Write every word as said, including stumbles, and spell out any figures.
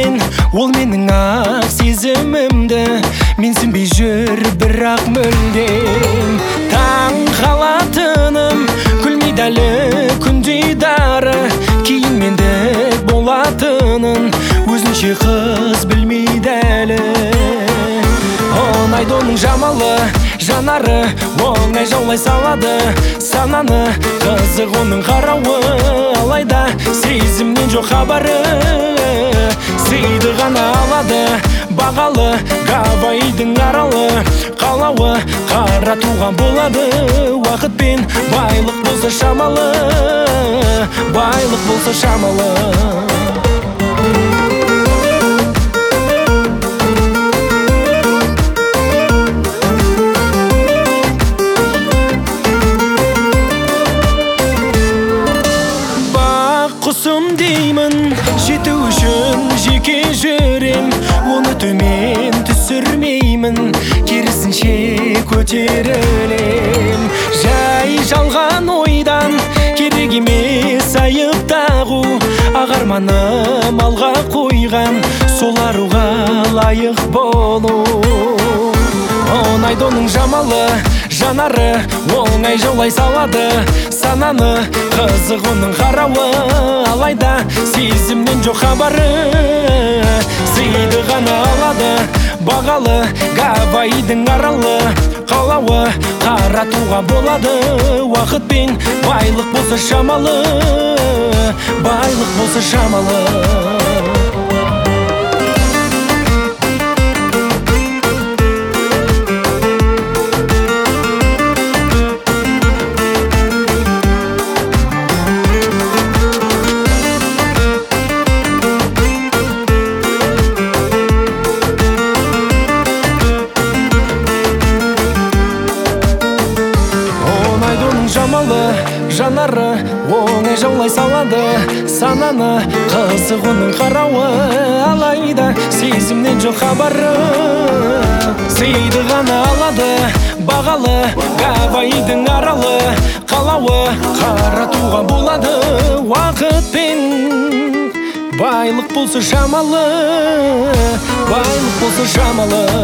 екен ол менің ақ сезімімді менсінбей жүр бірақ мүлдем таң қалатыным күлмейді әлі күндей дары кейін мендік болатынын өзінше қыз білмейді әлі оңайды оның жамалы жанары оңай жаулай салады сананы қызық оның қарауы алайда сезімнен жоқ хабары сыйды ғана алады бағалы Гавайдың аралы қалауы қаратуған болады уақытпен байлық болса шамалы байлық болса шамалы құсым деймін жету үшін жеке жүрем оны төмен түсірмеймін керісінше көтерілем жай жалған ойдан керек емес айып тағу ағарманым алға қойған сол аруға лайық болу оңайды оның жамалы жанары оңай жаулай салады сананы қызық оның қарауы алайда сезімнен жоқ хабары сыйды ғана алады бағалы Гавайдың аралы қалауы қаратуға болады уақытпен байлық болса шамалы байлық болса шамалы жанары оңай жаулай салады сананы қызық оның қарауы алайда сезімнен жоқ хабары сыйды ғана алады бағалы Гавайдың аралы қалауы қаратуға болады уақытпен байлық болса шамалы байлық болса шамалы